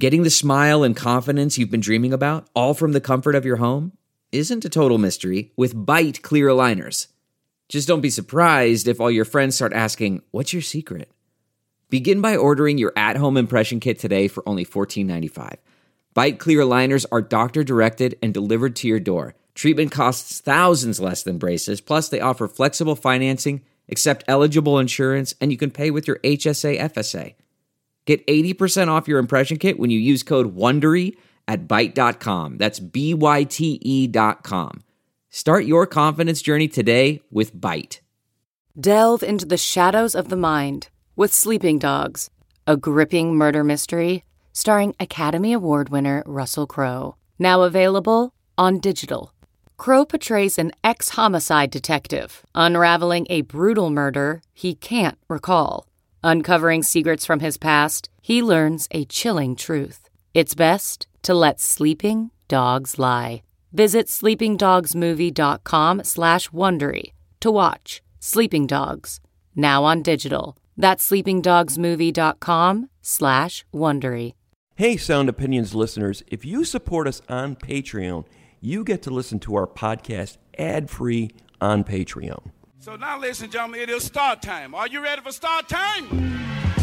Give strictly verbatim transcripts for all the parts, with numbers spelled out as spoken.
Getting the smile and confidence you've been dreaming about, all from the comfort of your home, isn't a total mystery with Byte clear aligners. Just don't be surprised if all your friends start asking, "What's your secret?" Begin by ordering your at-home impression kit today for only fourteen ninety-five. Byte clear aligners are doctor-directed and delivered to your door. Treatment costs thousands less than braces, plus they offer flexible financing, accept eligible insurance, and you can pay with your H S A F S A. Get eighty percent off your impression kit when you use code WONDERY at byte dot com. That's B Y T E dot com. Start your confidence journey today with Byte. Delve into the shadows of the mind with Sleeping Dogs, a gripping murder mystery starring Academy Award winner Russell Crowe. Now available on digital. Crowe portrays an ex-homicide detective unraveling a brutal murder he can't recall. Uncovering secrets from his past, he learns a chilling truth. It's best to let sleeping dogs lie. Visit sleepingdogsmovie.com slash Wondery to watch Sleeping Dogs, now on digital. That's sleepingdogsmovie.com slash Wondery. Hey, Sound Opinions listeners, if you support us on Patreon, you get to listen to our podcast ad-free on Patreon. So now, ladies and gentlemen, it is start time. Are you ready for start time?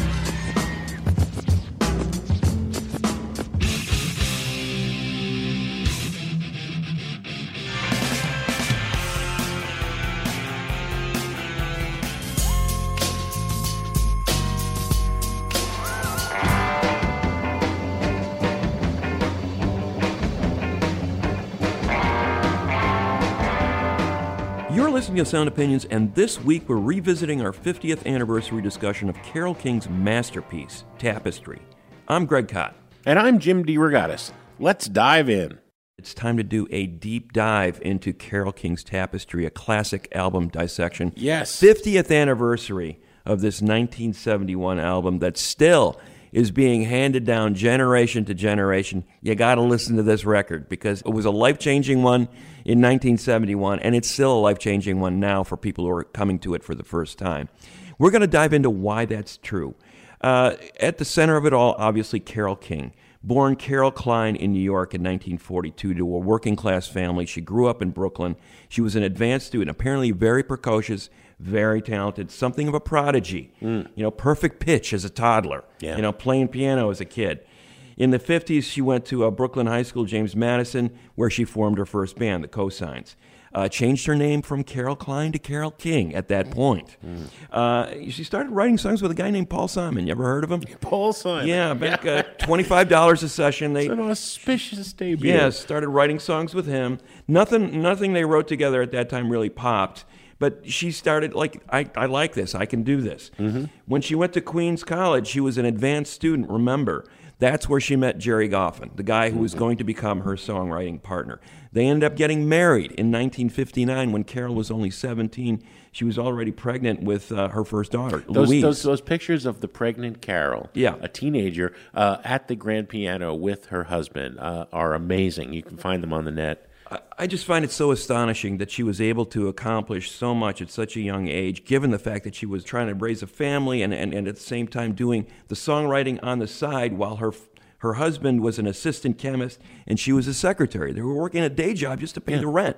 You're listening to Sound Opinions, and this week we're revisiting our fiftieth anniversary discussion of Carole King's masterpiece, Tapestry. I'm Greg Kot. And I'm Jim DeRogatis. Let's dive in. It's time to do a deep dive into Carole King's Tapestry, a classic album dissection. Yes. fiftieth anniversary of this nineteen seventy-one album that still is being handed down generation to generation. You got to listen to this record because it was a life-changing one in nineteen seventy-one, and it's still a life-changing one now for people who are coming to it for the first time. We're going to dive into why that's true. Uh, at the center of it all, obviously, Carole King. Born Carol Klein in New York in nineteen forty-two to a working-class family. She grew up in Brooklyn. She was an advanced student, apparently very precocious, very talented, something of a prodigy. Mm. You know, perfect pitch as a toddler. Yeah. You know, playing piano as a kid. In the fifties, she went to a Brooklyn high school, James Madison, where she formed her first band, the Cosigns. Uh, changed her name from Carol Klein to Carole King at that point. Mm. Uh, she started writing songs with a guy named Paul Simon. You ever heard of him? Paul Simon. Yeah, back uh, twenty-five dollars a session. They, it's an auspicious debut. Yeah, started writing songs with him. Nothing, nothing they wrote together at that time really popped. But she started, like, I, I like this. I can do this. Mm-hmm. When she went to Queens College, she was an advanced student, remember. That's where she met Jerry Goffin, the guy who was going to become her songwriting partner. They ended up getting married in nineteen fifty-nine when Carol was only seventeen. She was already pregnant with uh, her first daughter, those, Louise. Those, those pictures of the pregnant Carol, yeah. a teenager, uh, at the grand piano with her husband uh, are amazing. You can find them on the net. I just find it so astonishing that she was able to accomplish so much at such a young age, given the fact that she was trying to raise a family and, and, and at the same time doing the songwriting on the side while her her husband was an assistant chemist and she was a secretary. They were working a day job just to pay yeah. the rent.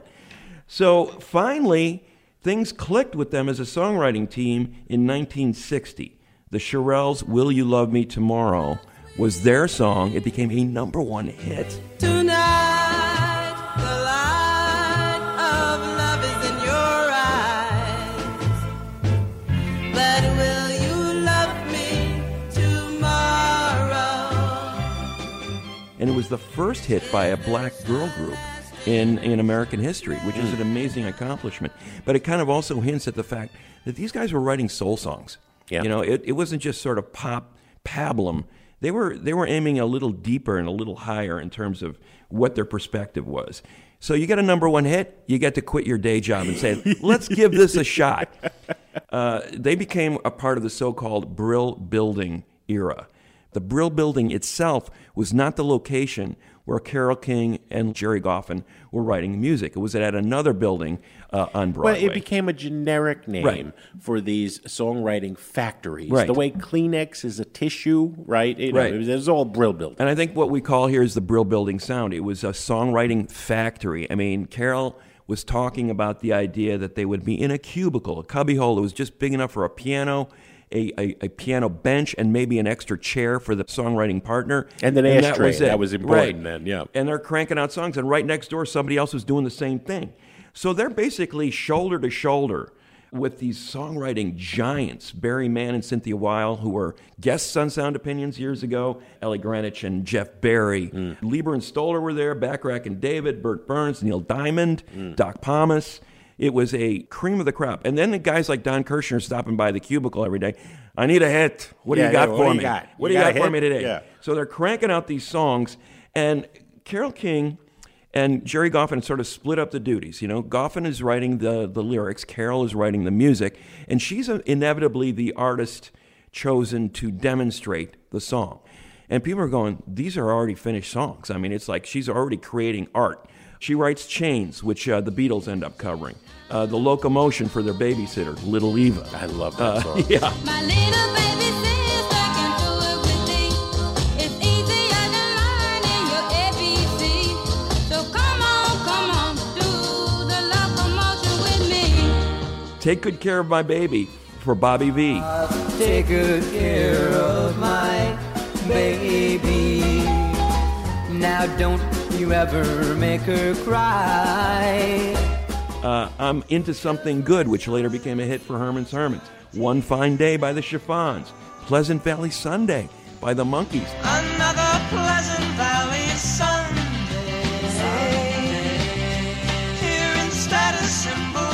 So finally, things clicked with them as a songwriting team in nineteen sixty. The Shirelles' Will You Love Me Tomorrow was their song. It became a number one hit. Tonight. And it was the first hit by a black girl group in, in American history, which is an amazing accomplishment. But it kind of also hints at the fact that these guys were writing soul songs. Yeah. You know, it, it wasn't just sort of pop pablum. They were they were aiming a little deeper and a little higher in terms of what their perspective was. So you get a number one hit, you get to quit your day job and say, let's give this a shot. Uh, they became a part of the so-called Brill Building era. The Brill Building itself was not the location where Carole King and Jerry Goffin were writing music. It was at another building uh, on Broadway. Well, it became a generic name right. for these songwriting factories. Right. The way Kleenex is a tissue, right? You know, Right. It was, it was all Brill Building. And I think what we call here is the Brill Building sound. It was a songwriting factory. I mean, Carole was talking about the idea that they would be in a cubicle, a cubbyhole that was just big enough for a piano, A, a, a piano bench, and maybe an extra chair for the songwriting partner. And an and ashtray. That was, it. That was important right. then, yeah. And they're cranking out songs, and right next door, somebody else was doing the same thing. So they're basically shoulder to shoulder with these songwriting giants, Barry Mann and Cynthia Weil, who were guests on Sound Opinions years ago, Ellie Greenwich and Jeff Barry. Mm. Lieber and Stoller were there, Bacharach and David, Burt Burns, Neil Diamond, mm. Doc Pomus. It was a cream of the crop. And then the guys like Don Kirshner stopping by the cubicle every day. I need a hit. What yeah, do you got yeah, for what me? Do you got? What you do you got, got for me today? Yeah. So they're cranking out these songs, and Carole King and Jerry Goffin sort of split up the duties. You know, Goffin is writing the, the lyrics, Carole is writing the music, and she's inevitably the artist chosen to demonstrate the song. And people are going, these are already finished songs. I mean, it's like she's already creating art. She writes Chains, which uh, the Beatles end up covering. Uh, the Locomotion for their babysitter, Little Eva. I love that uh, song. Yeah. My little baby sister can do it with me. It's easier than learning your A B C. So come on, come on, do the locomotion with me. Take Good Care of My Baby for Bobby V. Take good care of my baby. Now don't you ever make her cry. Uh, I'm Into Something Good, which later became a hit for Herman's Hermits. One Fine Day by the Chiffons. Pleasant Valley Sunday by the Monkees. Another Pleasant Valley Sunday. Here in Status Symbol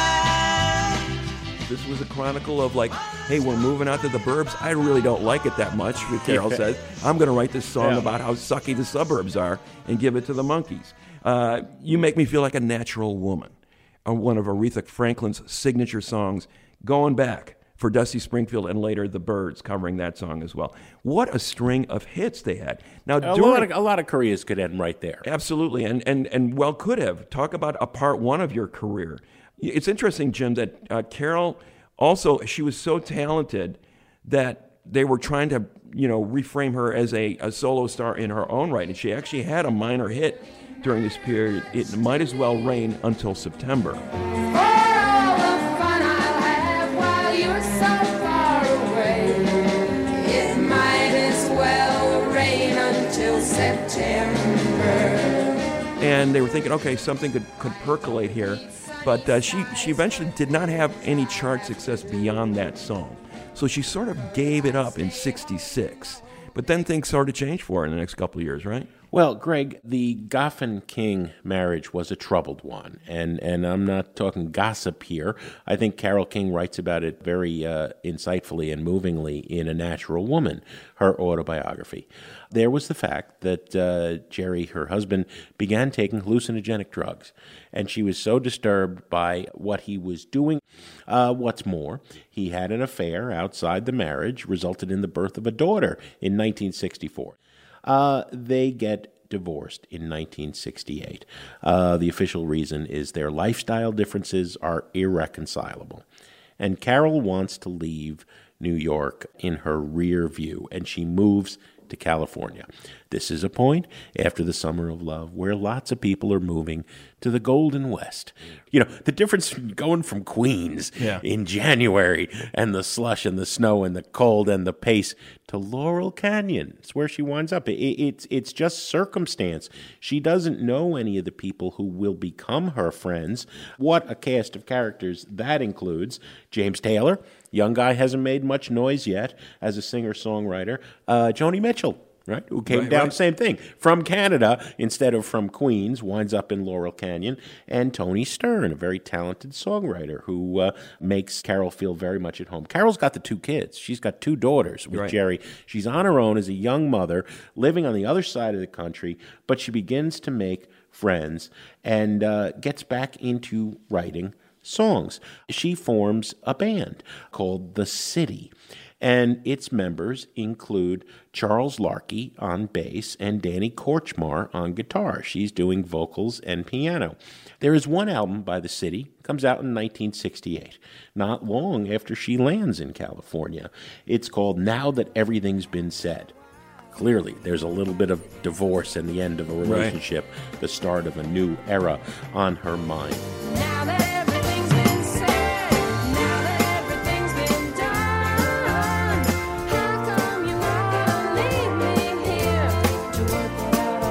Land. This was a chronicle of like, hey, we're moving out to the burbs. I really don't like it that much, Carole says. I'm going to write this song Yeah. about how sucky the suburbs are and give it to the Monkees. Uh, you Make Me Feel Like a Natural Woman. One of Aretha Franklin's signature songs, going back for Dusty Springfield and later the Byrds covering that song as well. What a string of hits they had. Now, A during, lot, of, a lot of careers could end right there. absolutely, and, and, and well could have. Talk about a part one of your career. It's interesting, Jim, that uh, Carole also, she was so talented that they were trying to, you know, reframe her as a, a solo star in her own right, and she actually had a minor hit during this period. It Might As Well Rain Until September. For all the fun I'll have while you're so far away, it might as well rain until September. And they were thinking, okay, something could, could percolate here. But uh, she, she eventually did not have any chart success beyond that song. So she sort of gave it up in sixty-six. But then things started to change for her in the next couple of years, right? Well, Greg, the Goffin-King marriage was a troubled one, and, and I'm not talking gossip here. I think Carole King writes about it very uh, insightfully and movingly in A Natural Woman, her autobiography. There was the fact that uh, Jerry, her husband, began taking hallucinogenic drugs, and she was so disturbed by what he was doing. Uh, what's more, he had an affair outside the marriage, resulted in the birth of a daughter in nineteen sixty-four. Uh, they get divorced in nineteen sixty-eight. Uh, the official reason is their lifestyle differences are irreconcilable. And Carole wants to leave New York in her rear view, and she moves to California. This is a point after the Summer of Love where lots of people are moving to the Golden West. You know, the difference going from Queens Yeah. in January and the slush and the snow and the cold and the pace to Laurel Canyon. It's where she winds up. It, it's, it's just circumstance. She doesn't know any of the people who will become her friends. What a cast of characters that includes. James Taylor, young guy, hasn't made much noise yet as a singer-songwriter. Uh, Joni Mitchell, right, who came Right, down, right. same thing, from Canada instead of from Queens, winds up in Laurel Canyon. And Tony Stern, a very talented songwriter who uh, makes Carole feel very much at home. Carole's got the two kids. She's got two daughters with Right. Jerry. She's on her own as a young mother, living on the other side of the country, but she begins to make friends and uh, gets back into writing songs. She forms a band called The City. And its members include Charles Larky on bass and Danny Korchmar on guitar. She's doing vocals and piano. There is one album by the city, comes out in nineteen sixty-eight, not long after she lands in California. It's called Now That Everything's Been Said. Clearly, there's a little bit of divorce and the end of a relationship, right. The start of a new era on her mind. Now that everything's been said, now that everything's been done, how come you wanna leave me here to work it out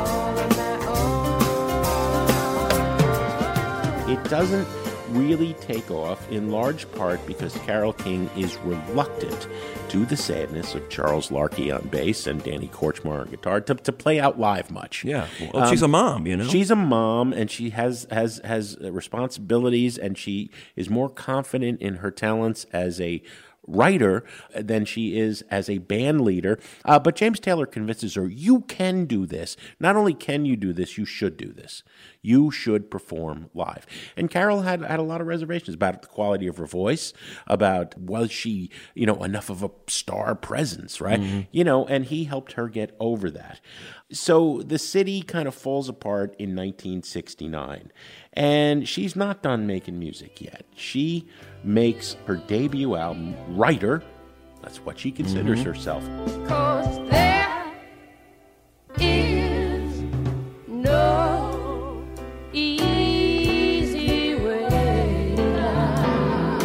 all on my own? It doesn't really take off in large part because Carole King is reluctant to the sadness of Charles Larky on bass and Danny Korchmar on guitar to, to play out live much. Yeah, well, um, she's a mom, you know. She's a mom, and she has has has responsibilities, and she is more confident in her talents as a writer than she is as a band leader. Uh, but James Taylor convinces her, you can do this. Not only can you do this, you should do this. You should perform live. And Carole had, had a lot of reservations about the quality of her voice, about was she, you know, enough of a star presence, right? Mm-hmm. You know, and he helped her get over that. So the city kind of falls apart in nineteen sixty-nine. And she's not done making music yet. She makes her debut album, Writer. That's what she considers mm-hmm. herself. 'Cause there is no easy way now.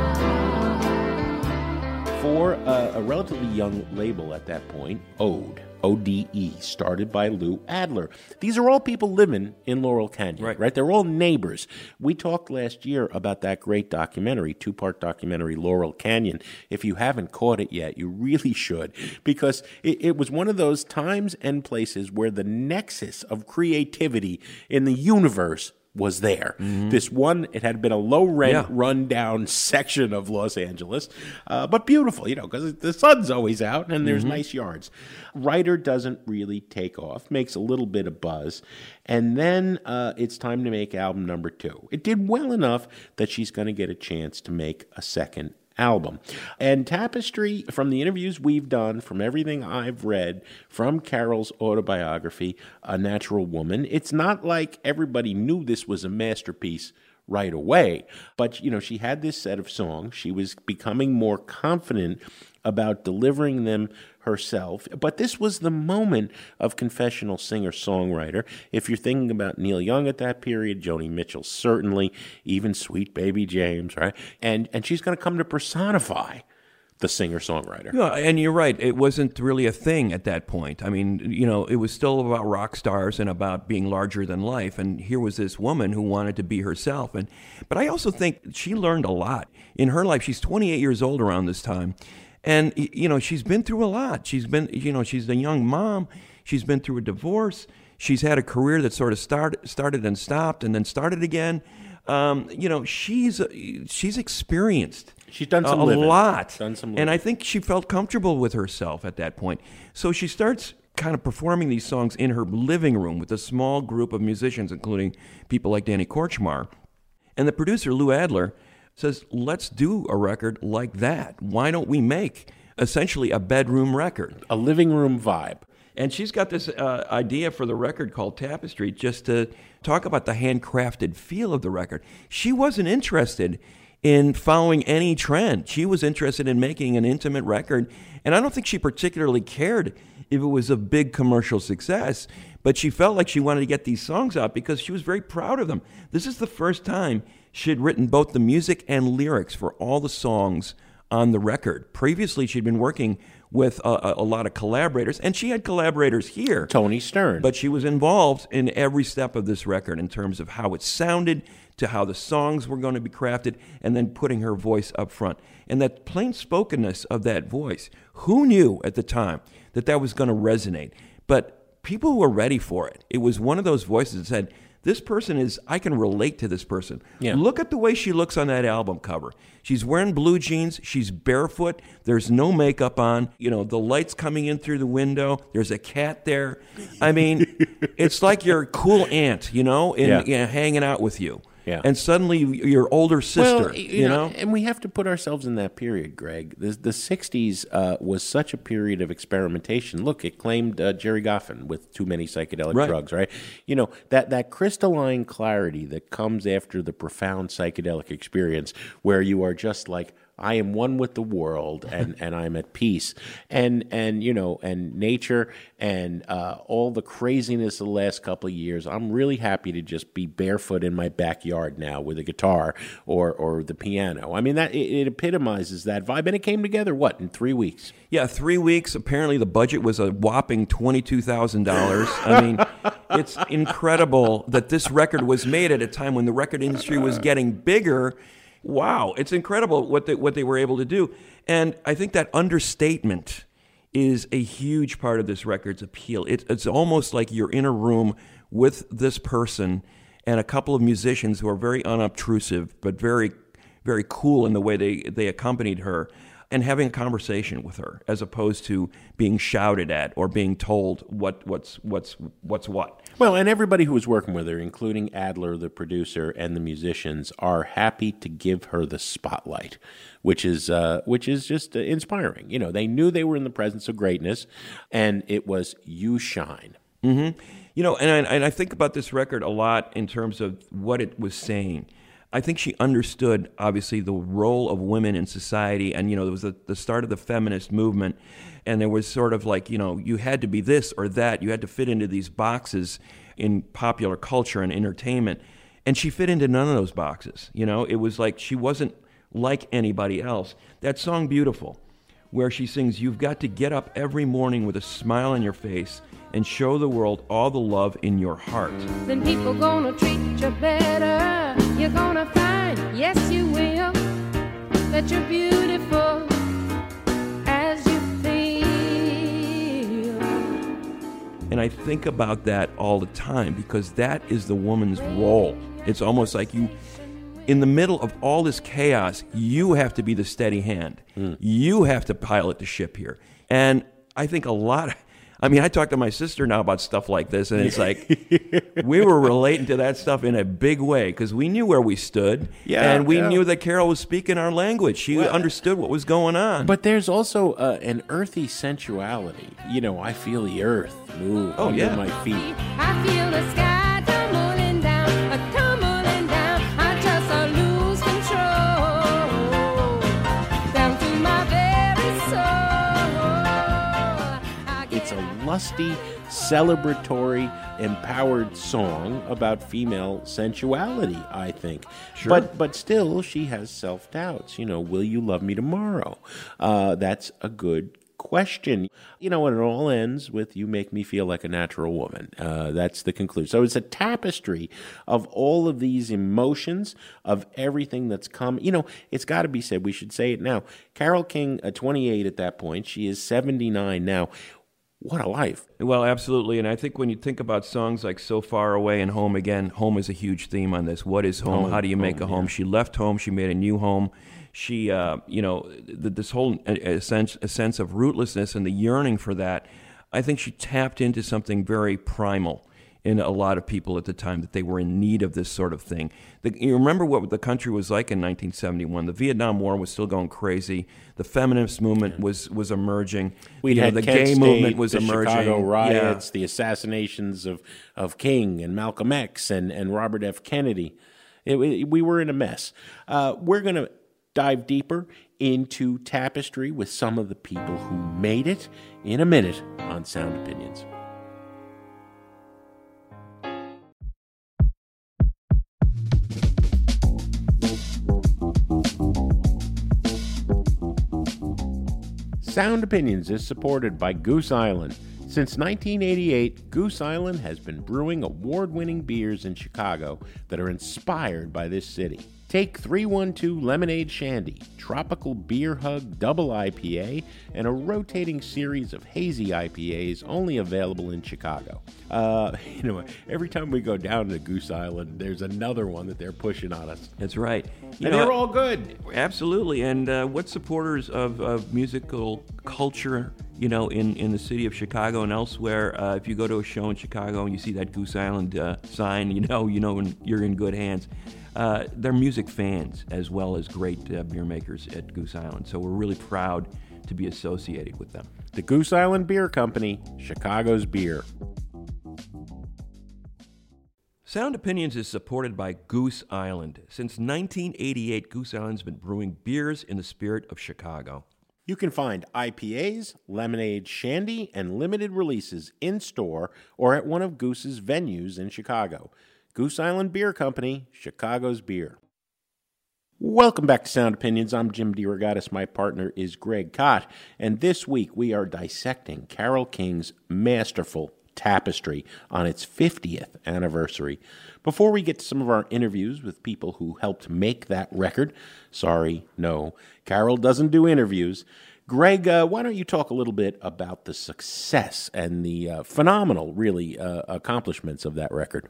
For a, a relatively young label at that point, Ode, O D E, started by Lou Adler. These are all people living in Laurel Canyon, right. right? They're all neighbors. We talked last year about that great documentary, two-part documentary, Laurel Canyon. If you haven't caught it yet, you really should, because it, it was one of those times and places where the nexus of creativity in the universe was there. Mm-hmm. This one, it had been a low-rent, yeah. run-down section of Los Angeles, uh, but beautiful, you know, because the sun's always out and there's mm-hmm. nice yards. Writer doesn't really take off, makes a little bit of buzz, and then uh, it's time to make album number two. It did well enough that she's going to get a chance to make a second album. And Tapestry, from the interviews we've done, from everything I've read, from Carole's autobiography, A Natural Woman, it's not like everybody knew this was a masterpiece right away. But, you know, she had this set of songs. She was becoming more confident about delivering them herself. But this was the moment of confessional singer-songwriter. If you're thinking about Neil Young at that period, Joni Mitchell certainly, even Sweet Baby James, right? And and she's going to come to personify the singer-songwriter. Yeah, and you're right. It wasn't really a thing at that point. I mean, you know, it was still about rock stars and about being larger than life. And here was this woman who wanted to be herself. And but I also think she learned a lot in her life. She's twenty-eight years old around this time. And, you know, she's been through a lot. She's been, you know, she's a young mom. She's been through a divorce. She's had a career that sort of start, started and stopped and then started again. Um, you know, she's she's experienced She's done some a, a living. lot. Done some living. And I think she felt comfortable with herself at that point. So she starts kind of performing these songs in her living room with a small group of musicians, including people like Danny Korchmar. And the producer, Lou Adler, says, let's do a record like that. Why don't we make essentially a bedroom record? A living room vibe. And she's got this uh, idea for the record called Tapestry, just to talk about the handcrafted feel of the record. She wasn't interested in following any trend. She was interested in making an intimate record, and I don't think she particularly cared if it was a big commercial success, but she felt like she wanted to get these songs out because she was very proud of them. This is the first time she had written both the music and lyrics for all the songs on the record. Previously, she'd been working with a, a lot of collaborators, and she had collaborators here. Tony Stern. But she was involved in every step of this record in terms of how it sounded, to how the songs were going to be crafted, and then putting her voice up front. And that plain-spokenness of that voice, who knew at the time that that was going to resonate? But people were ready for it. It was one of those voices that said, this person is, I can relate to this person. Yeah. Look at the way she looks on that album cover. She's wearing blue jeans. She's barefoot. There's no makeup on. You know, the light's coming in through the window. There's a cat there. I mean, it's like your cool aunt, you know, in, yeah. you know, hanging out with you. Yeah. and suddenly your older sister, Well, you, know? and we have to put ourselves in that period, Greg. The, the sixties uh, was such a period of experimentation. Look, it claimed uh, Jerry Goffin with Too Many Psychedelic Right. Drugs, right? You know, that, that crystalline clarity that comes after the profound psychedelic experience where you are just like, I am one with the world, and, and I'm at peace, and and you know, and nature, and uh, all the craziness of the last couple of years. I'm really happy to just be barefoot in my backyard now with a guitar or or the piano. I mean, that it, it epitomizes that vibe, and it came together what in three weeks. Yeah, three weeks. Apparently, the budget was a whopping twenty-two thousand dollars. I mean, it's incredible that this record was made at a time when the record industry was getting bigger. Wow, it's incredible what they, what they were able to do. And I think that understatement is a huge part of this record's appeal. It, it's almost like you're in a room with this person and a couple of musicians who are very unobtrusive, but very, very cool in the way they, they accompanied her, and having a conversation with her, as opposed to being shouted at or being told what what's what's what's what. Well, and everybody who was working with her, including Adler, the producer, and the musicians, are happy to give her the spotlight, which is uh, which is just uh, inspiring. You know, they knew they were in the presence of greatness, and it was "You Shine." Mm-hmm. You know, and I, and I think about this record a lot in terms of what it was saying. I think she understood, obviously, the role of women in society. And, you know, there was the, the start of the feminist movement. And there was sort of like, you know, you had to be this or that. You had to fit into these boxes in popular culture and entertainment. And she fit into none of those boxes. You know, it was like she wasn't like anybody else. That song, Beautiful, where she sings, "You've got to get up every morning with a smile on your face and show the world all the love in your heart." Then people gonna treat you better. You're gonna find, yes you will, that you're beautiful as you feel. And I think about that all the time because that is the woman's role. It's almost like you, in the middle of all this chaos, you have to be the steady hand. Mm. You have to pilot the ship here. And I think a lot of, I mean, I talk to my sister now about stuff like this, and it's like we were relating to that stuff in a big way because we knew where we stood, yeah, and we yeah. knew that Carol was speaking our language. She well, understood what was going on. But there's also uh, an earthy sensuality. You know, I feel the earth move oh, under yeah. my feet. I feel the sky tumbling down, a tumbling down. I just uh, lose control down to my very soul. It's a lusty, celebratory, empowered song about female sensuality, I think. Sure. But but still, she has self-doubts. You know, will you love me tomorrow? Uh, that's a good question. You know, and it all ends with "You make me feel like a natural woman." Uh, that's the conclusion. So it's a tapestry of all of these emotions, of everything that's come. You know, it's got to be said, we should say it now. Carole King, uh, twenty-eight at that point, she is seventy-nine now. What a life. Well, absolutely. And I think when you think about songs like So Far Away and Home Again, home is a huge theme on this. What is home? Home, How do you make home, a home? yeah. She left home. She made a new home. She, uh, you know, th- this whole a, a sense, a sense of rootlessness and the yearning for that, I think she tapped into something very primal in a lot of people at the time, that they were in need of this sort of thing. The, you remember what the country was like in nineteen seventy-one. The Vietnam War was still going crazy. The feminist movement was was emerging. We'd You know, had the Kent gay State, movement was the emerging. Chicago riots, Yeah. the assassinations of, of King and Malcolm X and, and Robert F. Kennedy. It, it- we were in a mess. Uh, we're going to dive deeper into Tapestry with some of the people who made it in a minute on Sound Opinions. Sound Opinions is supported by Goose Island. Since nineteen eighty-eight, Goose Island has been brewing award-winning beers in Chicago that are inspired by this city. Take three one two Lemonade Shandy, Tropical Beer Hug Double I P A, and a rotating series of hazy I P As only available in Chicago. Uh, you know, every time we go down to Goose Island, there's another one that they're pushing on us. That's right. You And know, they're all good. Absolutely. And uh, what supporters of, of musical culture, you know, in, in the city of Chicago and elsewhere. Uh, if you go to a show in Chicago and you see that Goose Island uh, sign, you know, you know you're in good hands. Uh, they're music fans as well as great uh, beer makers at Goose Island, so we're really proud to be associated with them. The Goose Island Beer Company, Chicago's beer. Sound Opinions is supported by Goose Island. Since nineteen eighty-eight, Goose Island's been brewing beers in the spirit of Chicago. You can find I P As, lemonade, shandy, and limited releases in-store or at one of Goose's venues in Chicago. Goose Island Beer Company, Chicago's beer. Welcome back to Sound Opinions. I'm Jim DeRogatis. My partner is Greg Kot. And this week we are dissecting Carole King's masterful Tapestry on its fiftieth anniversary. Before we get to some of our interviews with people who helped make that record, sorry, no, Carole doesn't do interviews. Greg, uh, why don't you talk a little bit about the success and the uh, phenomenal, really, uh, accomplishments of that record?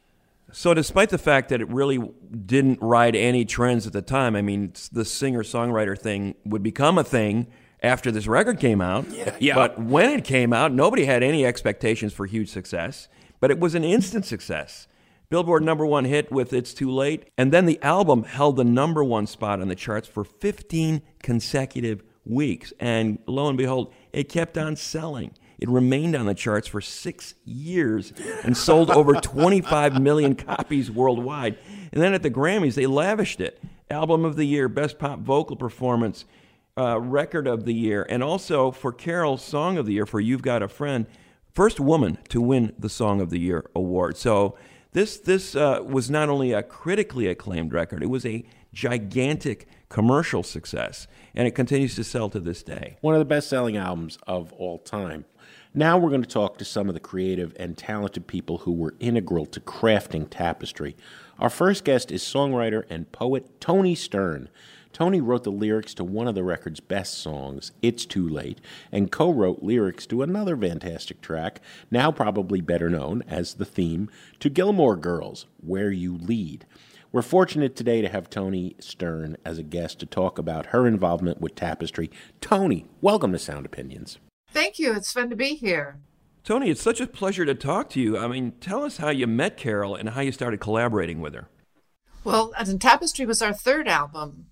So despite the fact that it really didn't ride any trends at the time, I mean, the singer-songwriter thing would become a thing after this record came out. Yeah, yeah. But when it came out, nobody had any expectations for huge success. But it was an instant success. Billboard number one hit with It's Too Late. And then the album held the number one spot on the charts for fifteen consecutive weeks. And lo and behold, it kept on selling. It remained on the charts for six years and sold over twenty-five million copies worldwide. And then at the Grammys, they lavished it. Album of the Year, Best Pop Vocal Performance, uh, Record of the Year, and also for Carole, Song of the Year for You've Got a Friend, first woman to win the Song of the Year award. So this this uh, was not only a critically acclaimed record, it was a gigantic commercial success, and it continues to sell to this day. One of the best-selling albums of all time. Now we're going to talk to some of the creative and talented people who were integral to crafting Tapestry. Our first guest is songwriter and poet Toni Stern. Toni wrote the lyrics to one of the record's best songs, It's Too Late, and co-wrote lyrics to another fantastic track, now probably better known as the theme to Gilmore Girls, Where You Lead. We're fortunate today to have Toni Stern as a guest to talk about her involvement with Tapestry. Toni, welcome to Sound Opinions. Thank you. It's fun to be here. Toni, it's such a pleasure to talk to you. I mean, tell us how you met Carole and how you started collaborating with her. Well, and Tapestry was our third album.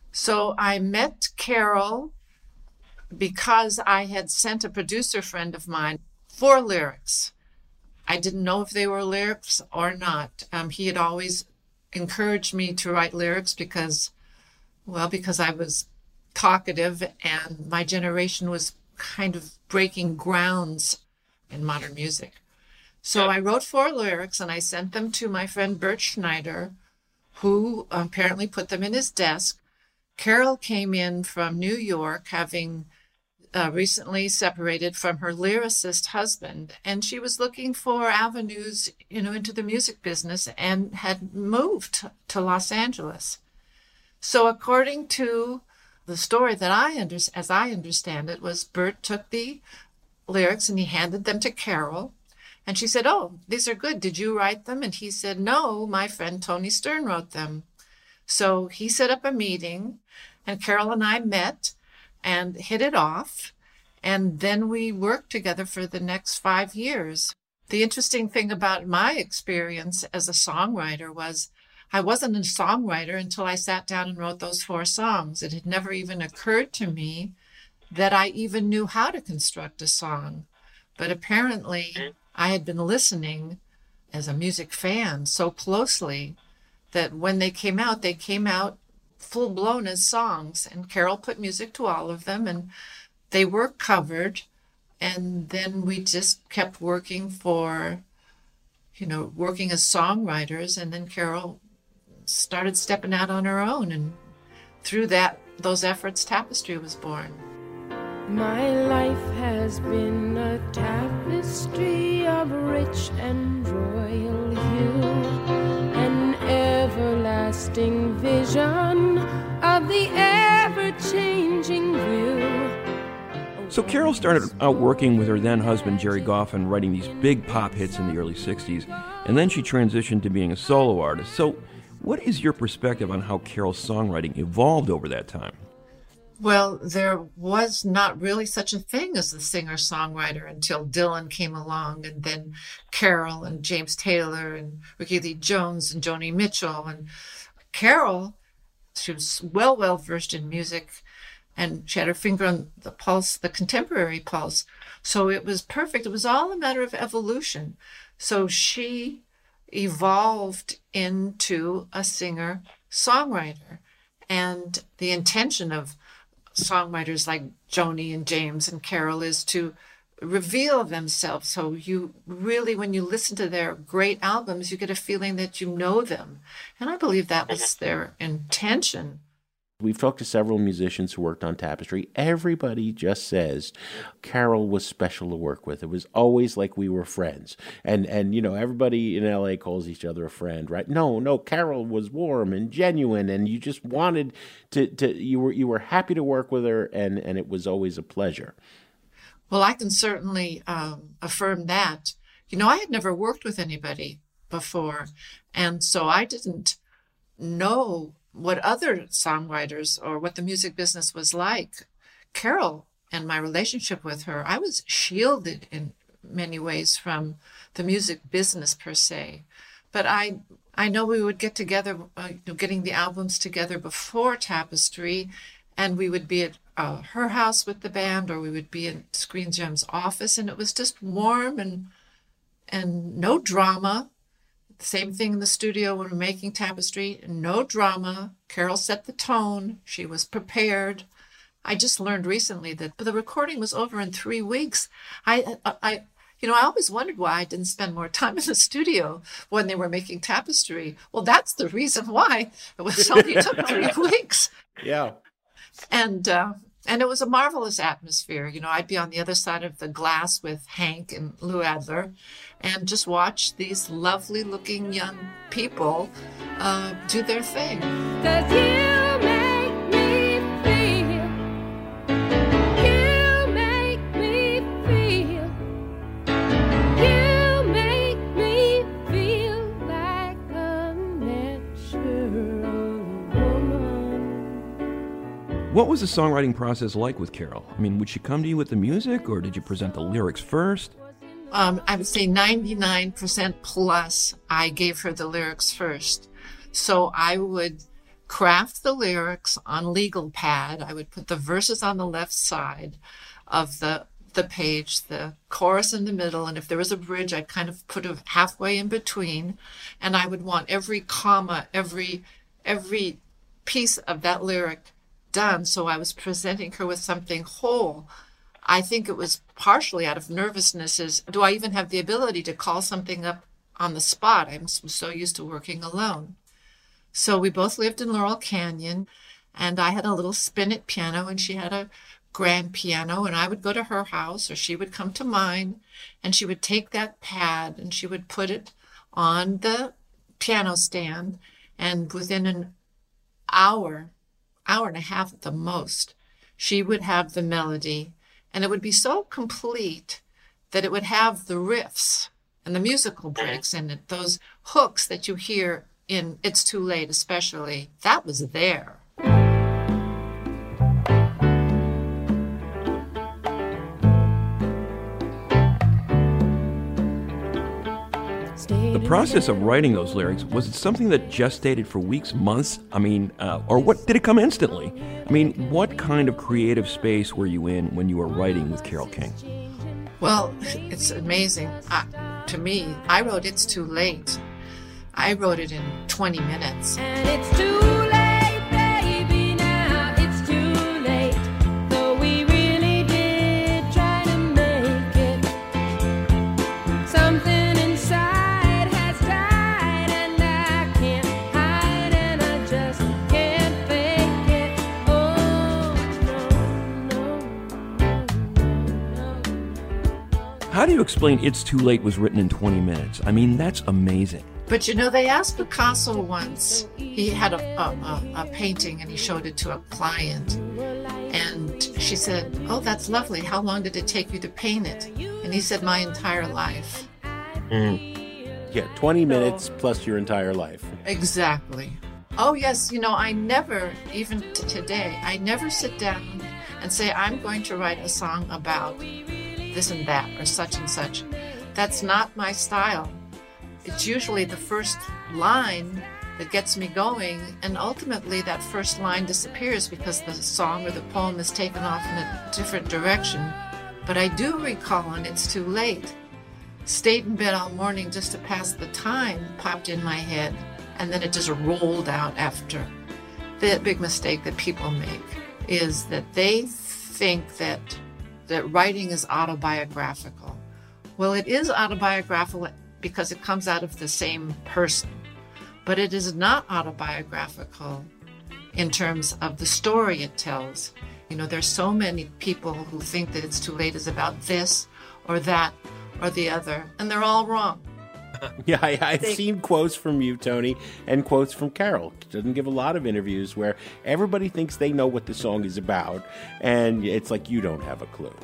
So I met Carole because I had sent a producer friend of mine four lyrics. I didn't know if they were lyrics or not. Um, he had always encouraged me to write lyrics because, well, because I was talkative and my generation was kind of breaking grounds in modern music. So I wrote four lyrics and I sent them to my friend Bert Schneider, who apparently put them in his desk. Carole came in from New York, having uh, recently separated from her lyricist husband, and she was looking for avenues, you know, into the music business and had moved to Los Angeles. So according to the story that I under, as I understand it, was Bert took the lyrics and he handed them to Carole, and she said, "Oh, these are good. Did you write them?" And he said, "No, my friend Toni Stern wrote them." So he set up a meeting, and Carole and I met and hit it off, and then we worked together for the next five years. The interesting thing about my experience as a songwriter was I wasn't a songwriter until I sat down and wrote those four songs. It had never even occurred to me that I even knew how to construct a song. But apparently I had been listening as a music fan so closely that when they came out, they came out full-blown as songs. And Carole put music to all of them, and they were covered. And then we just kept working for, you know, working as songwriters. And then Carole started stepping out on her own. And through that, those efforts, Tapestry was born. My life has been a tapestry of rich and royal hue, an everlasting vision of the ever-changing view. So Carole started out working with her then husband Jerry Goffin, writing these big pop hits in the early sixties, and then she transitioned to being a solo artist. So what is your perspective on how Carole's songwriting evolved over that time? Well, there was not really such a thing as the singer-songwriter until Dylan came along, and then Carol and James Taylor and Ricky Lee Jones and Joni Mitchell. And Carol, she was well, well versed in music, and she had her finger on the pulse, the contemporary pulse. So it was perfect. It was all a matter of evolution. So she evolved into a singer-songwriter. And the intention of songwriters like Joni and James and Carol is to reveal themselves. So you really, when you listen to their great albums, you get a feeling that you know them. And I believe that was their intention. We've talked to several musicians who worked on Tapestry. Everybody just says Carol was special to work with. It was always like we were friends. And, and you know, everybody in L A calls each other a friend, right? No, no, Carol was warm and genuine, and you just wanted to, to you were you were happy to work with her, and, and it was always a pleasure. Well, I can certainly um, affirm that. You know, I had never worked with anybody before, and so I didn't know what other songwriters or what the music business was like. Carol and my relationship with her, I was shielded in many ways from the music business per se. But I I know we would get together, uh, you know, getting the albums together before Tapestry, and we would be at uh, her house with the band, or we would be in Screen Gems' office, and it was just warm and and no drama. Same thing in the studio when we're making Tapestry. No drama. Carol set the tone. She was prepared. I just learned recently that the recording was over in three weeks. I, I, I, you know, I always wondered why I didn't spend more time in the studio when they were making Tapestry. Well, that's the reason why. It was only took three weeks. Yeah. And uh, and it was a marvelous atmosphere. You know, I'd be on the other side of the glass with Hank and Lou Adler, and just watch these lovely looking young people uh, do their thing. 'Cause you make me feel, you make me feel, you make me feel like a natural woman. What was the songwriting process like with Carol? I mean, would she come to you with the music, or did you present the lyrics first? Um, I would say ninety-nine percent plus, I gave her the lyrics first. So I would craft the lyrics on legal pad. I would put the verses on the left side of the the page, the chorus in the middle, and if there was a bridge, I'd kind of put it halfway in between. And I would want every comma, every every piece of that lyric done, so I was presenting her with something whole. I think it was partially out of nervousness is, do I even have the ability to call something up on the spot? I'm so used to working alone. So we both lived in Laurel Canyon, and I had a little spinet piano, and she had a grand piano, and I would go to her house, or she would come to mine, and she would take that pad, and she would put it on the piano stand, and within an hour, hour and a half at the most, she would have the melody. And it would be so complete that it would have the riffs and the musical breaks in it, those hooks that you hear in It's Too Late especially. That was there. The process of writing those lyrics, was it something that gestated for weeks, months? I mean, uh, or what, did it come instantly? I mean, what kind of creative space were you in when you were writing with Carole King? Well, it's amazing. Uh, to me, I wrote It's Too Late. I wrote it in twenty minutes. And it's too late, baby, now it's too late. Though we really did try to make it. Something inside has died, and I can't hide, and I just can't fake it. Oh, no, no, no, no. How do you explain It's Too Late was written in twenty minutes? I mean, that's amazing. But you know, they asked Picasso once, he had a, a, a, a painting and he showed it to a client. And she said, oh, that's lovely. How long did it take you to paint it? And he said, my entire life. Mm. Yeah, twenty minutes plus your entire life. Exactly. Oh, yes. You know, I never, even t- today, I never sit down and say, I'm going to write a song about this and that or such and such. That's not my style. It's usually the first line that gets me going, and ultimately that first line disappears because the song or the poem is taken off in a different direction. But I do recall, and it's too late, stayed in bed all morning just to pass the time popped in my head, and then it just rolled out after. The big mistake that people make is that they think that that writing is autobiographical. Well, it is autobiographical because it comes out of the same person, but it is not autobiographical in terms of the story it tells. You know, there's so many people who think that It's Too Late is about this or that or the other, and they're all wrong. Yeah, I, I've They- seen quotes from you, Tony, and quotes from Carol. Doesn't give a lot of interviews where everybody thinks they know what the song is about, and it's like you don't have a clue.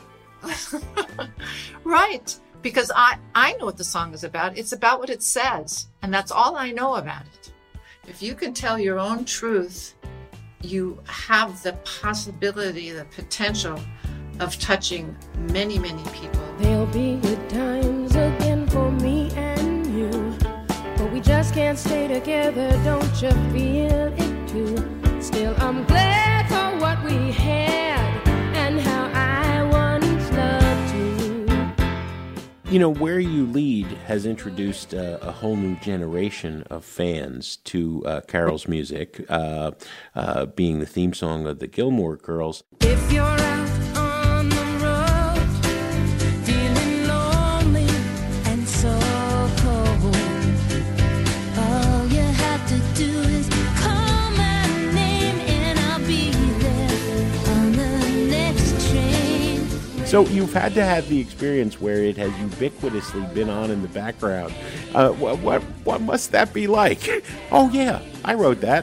Right, because I, I know what the song is about. It's about what it says, and that's all I know about it. If you can tell your own truth, you have the possibility, the potential of touching many, many people. There'll be good times again for me and you, but we just can't stay together, don't you feel it too? Still, I'm glad for what we had and how I once loved you. You know, Where You Lead has introduced uh, a whole new generation of fans to uh, Carol's music, uh, uh, being the theme song of the Gilmore Girls. If you're out on the road, feeling lonely and so cold, all you have to do is call my name and I'll be there on the next train. So you've had to have the experience where it has ubiquitously been on in the background. Uh, what, what, what must that be like? Oh, yeah, I wrote that.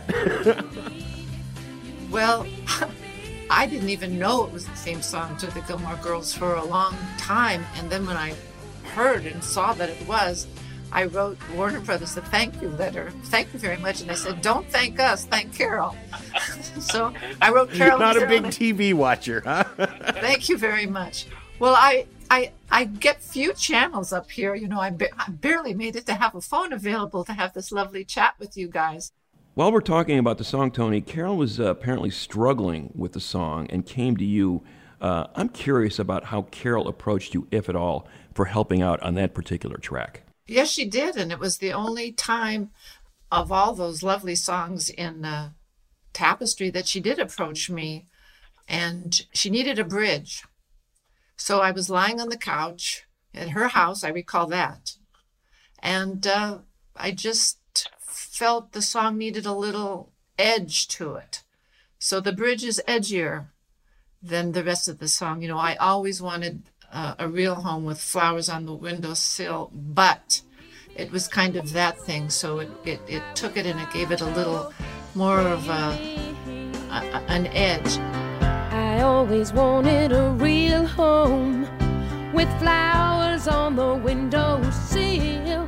Well, I didn't even know it was the theme song to the Gilmore Girls for a long time. And then when I heard and saw that it was, I wrote Warner Brothers a thank you letter. Thank you very much. And they said, don't thank us, thank Carol. So I wrote Carol. Not a Carol, big T V watcher, huh? Thank you very much. Well, I, I, I get few channels up here. You know, I, ba- I barely made it to have a phone available to have this lovely chat with you guys. While we're talking about the song, Tony, Carol was uh, apparently struggling with the song and came to you. Uh, I'm curious about how Carol approached you, if at all, for helping out on that particular track. Yes, she did. And it was the only time of all those lovely songs in uh, Tapestry that she did approach me. And she needed a bridge. So I was lying on the couch at her house. I recall that. And uh, I just felt the song needed a little edge to it. So the bridge is edgier than the rest of the song. You know, I always wanted uh, a real home with flowers on the windowsill, but it was kind of that thing. So it, it, it took it and it gave it a little more of a, a an edge. I always wanted a real home with flowers on the windowsill.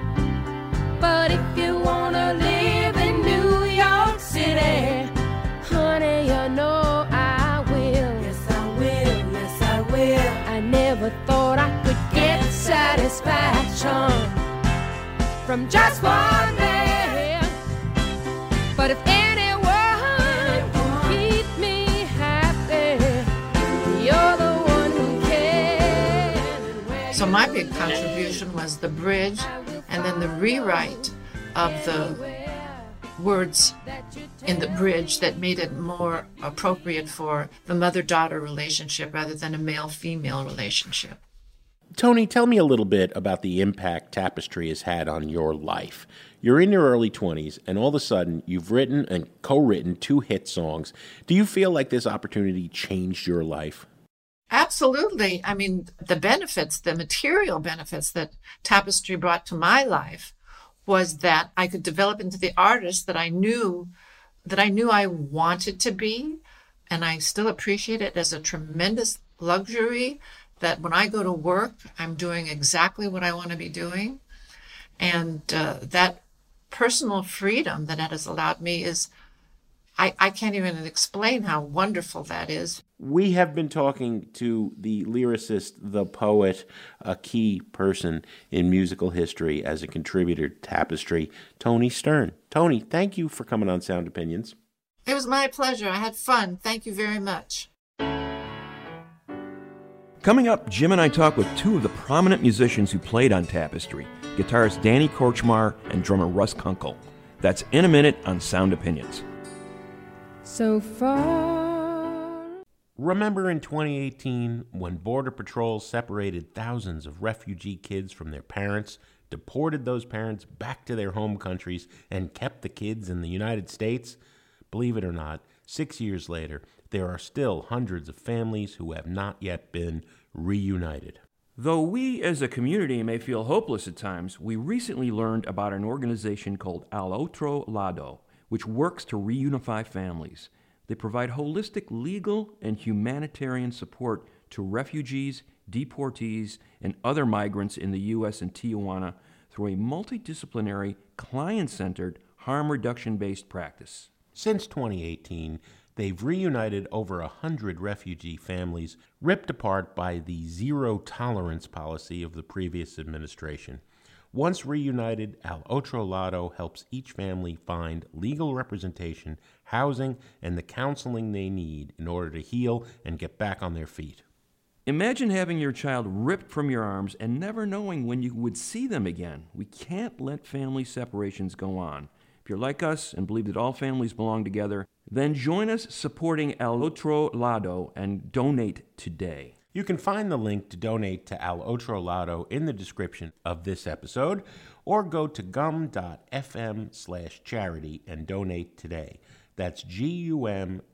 But if you wanna live in New York City, honey, you know I will. Yes, I will. Yes, I will. I never thought I could get satisfaction from just one man. But if anyone can keep me happy, you're the one who can. So my big contribution was the bridge and then the rewrite of the words in the bridge that made it more appropriate for the mother-daughter relationship rather than a male-female relationship. Tony, tell me a little bit about the impact Tapestry has had on your life. You're in your early twenties, and all of a sudden, you've written and co-written two hit songs. Do you feel like this opportunity changed your life? Absolutely. I mean, the benefits, the material benefits that Tapestry brought to my life was that I could develop into the artist that I knew that I knew I wanted to be, and I still appreciate it as a tremendous luxury that when I go to work, I'm doing exactly what I want to be doing. And uh, that personal freedom that it has allowed me is I, I can't even explain how wonderful that is. We have been talking to the lyricist, the poet, a key person in musical history as a contributor to Tapestry, Toni Stern. Toni, thank you for coming on Sound Opinions. It was my pleasure. I had fun. Thank you very much. Coming up, Jim and I talk with two of the prominent musicians who played on Tapestry, guitarist Danny Kortchmar and drummer Russ Kunkel. That's in a minute on Sound Opinions. So far. Remember in twenty eighteen when Border Patrol separated thousands of refugee kids from their parents, deported those parents back to their home countries, and kept the kids in the United States? Believe it or not, six years later, there are still hundreds of families who have not yet been reunited. Though we as a community may feel hopeless at times, we recently learned about an organization called Al Otro Lado, which works to reunify families. They provide holistic legal and humanitarian support to refugees, deportees, and other migrants in the U S and Tijuana through a multidisciplinary, client-centered, harm reduction-based practice. Since twenty eighteen, they've reunited over a hundred refugee families ripped apart by the zero-tolerance policy of the previous administration. Once reunited, Al Otro Lado helps each family find legal representation, housing, and the counseling they need in order to heal and get back on their feet. Imagine having your child ripped from your arms and never knowing when you would see them again. We can't let family separations go on. If you're like us and believe that all families belong together, then join us supporting Al Otro Lado and donate today. You can find the link to donate to Al Otro Lado in the description of this episode, or go to gum.fm slash charity and donate today. That's gum.fm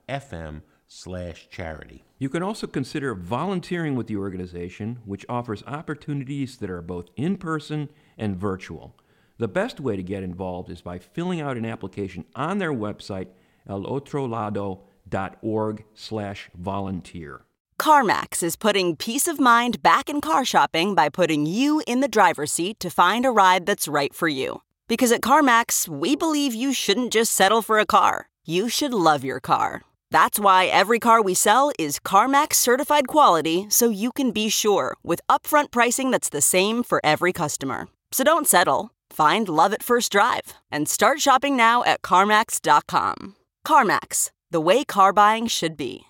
slash charity. You can also consider volunteering with the organization, which offers opportunities that are both in-person and virtual. The best way to get involved is by filling out an application on their website, alotrolado.org slash volunteer. CarMax is putting peace of mind back in car shopping by putting you in the driver's seat to find a ride that's right for you. Because at CarMax, we believe you shouldn't just settle for a car. You should love your car. That's why every car we sell is CarMax certified quality, so you can be sure with upfront pricing that's the same for every customer. So don't settle. Find love at first drive and start shopping now at CarMax dot com. CarMax, the way car buying should be.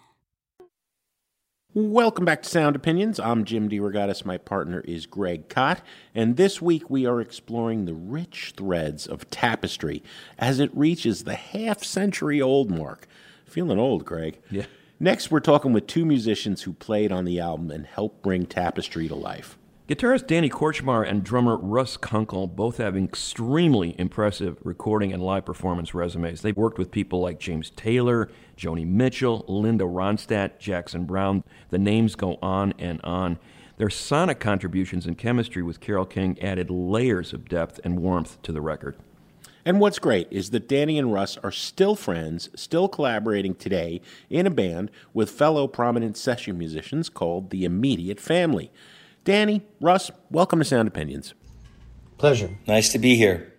Welcome back to Sound Opinions. I'm Jim DeRogatis. My partner is Greg Kot. And this week we are exploring the rich threads of Tapestry as it reaches the half-century-old mark. Feeling old, Greg. Yeah. Next, we're talking with two musicians who played on the album and helped bring Tapestry to life. Guitarist Danny Kortchmar and drummer Russ Kunkel both have extremely impressive recording and live performance resumes. They've worked with people like James Taylor, Joni Mitchell, Linda Ronstadt, Jackson Browne. The names go on and on. Their sonic contributions and chemistry with Carole King added layers of depth and warmth to the record. And what's great is that Danny and Russ are still friends, still collaborating today in a band with fellow prominent session musicians called The Immediate Family. Danny, Russ, welcome to Sound Opinions. Pleasure. Nice to be here.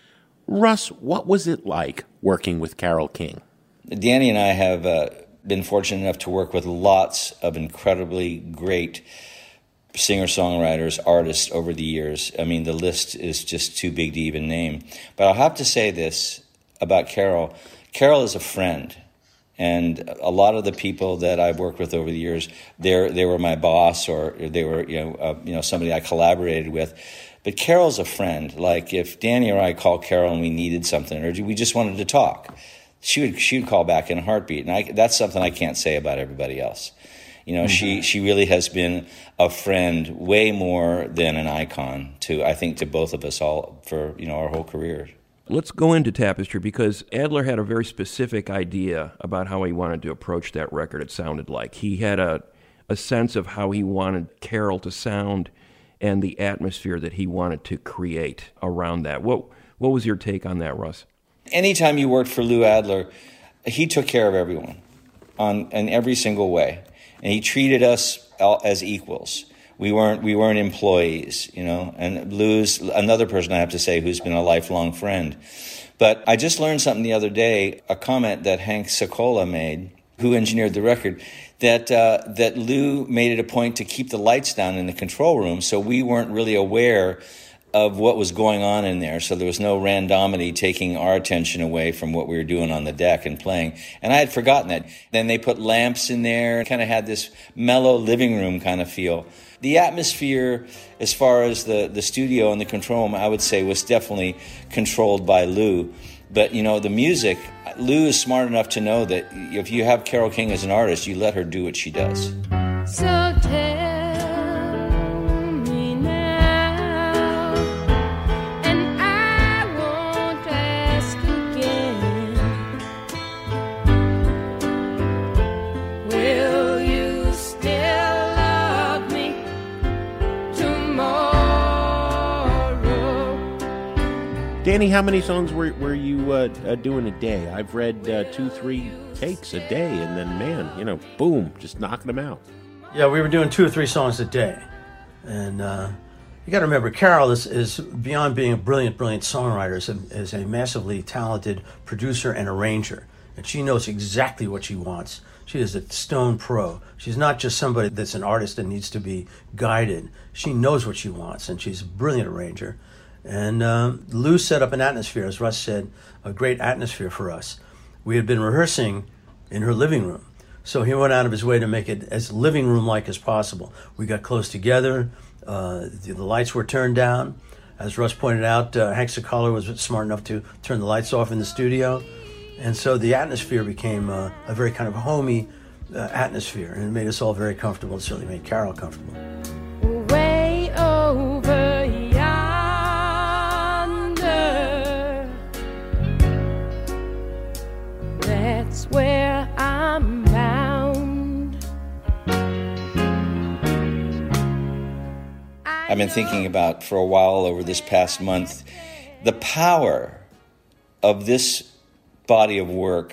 Russ, what was it like working with Carole King? Danny and I have uh, been fortunate enough to work with lots of incredibly great singer-songwriters, artists over the years. I mean, the list is just too big to even name. But I'll have to say this about Carole. Carole is a friend. And a lot of the people that I've worked with over the years, they they were my boss, or they were you know uh, you know somebody I collaborated with. But Carole's a friend. Like if Danny or I called Carole and we needed something, or we just wanted to talk, she would she would call back in a heartbeat. And I, that's something I can't say about everybody else. You know, mm-hmm. she she really has been a friend, way more than an icon to I think to both of us all for you know our whole careers. Let's go into Tapestry, because Adler had a very specific idea about how he wanted to approach that record, it sounded like. He had a, a sense of how he wanted Carole to sound and the atmosphere that he wanted to create around that. What what was your take on that, Russ? Anytime you worked for Lou Adler, he took care of everyone on in every single way. And he treated us as equals. We weren't we weren't employees, you know. And Lou's another person I have to say who's been a lifelong friend. But I just learned something the other day, a comment that Hank Sikola made, who engineered the record, that uh, that Lou made it a point to keep the lights down in the control room, so we weren't really aware of what was going on in there. So there was no randomity taking our attention away from what we were doing on the deck and playing. And I had forgotten that. Then they put lamps in there, kind of had this mellow living room kind of feel. The atmosphere, as far as the, the studio and the control room, I would say was definitely controlled by Lou. But, you know, the music, Lou is smart enough to know that if you have Carole King as an artist, you let her do what she does. So tell me now, and I won't ask again, will you still love me tomorrow? Danny, how many songs were, were you uh, uh, doing a day? I've read uh, two, three takes a day, and then, man, you know, boom, just knocking them out. Yeah, we were doing two or three songs a day. And uh, you got to remember, Carole is, is, beyond being a brilliant, brilliant songwriter, is a, is a massively talented producer and arranger. And she knows exactly what she wants. She is a stone pro. She's not just somebody that's an artist that needs to be guided. She knows what she wants, and she's a brilliant arranger. And um, Lou set up an atmosphere, as Russ said, a great atmosphere for us. We had been rehearsing in her living room, so he went out of his way to make it as living room-like as possible. We got close together. Uh, the, the lights were turned down. As Russ pointed out, uh, Hank Sikola was smart enough to turn the lights off in the studio. And so the atmosphere became uh, a very kind of homey uh, atmosphere, and it made us all very comfortable. It certainly made Carole comfortable. Way over yonder, that's where I'm bound. I've been thinking about for a while over this past month the power of this body of work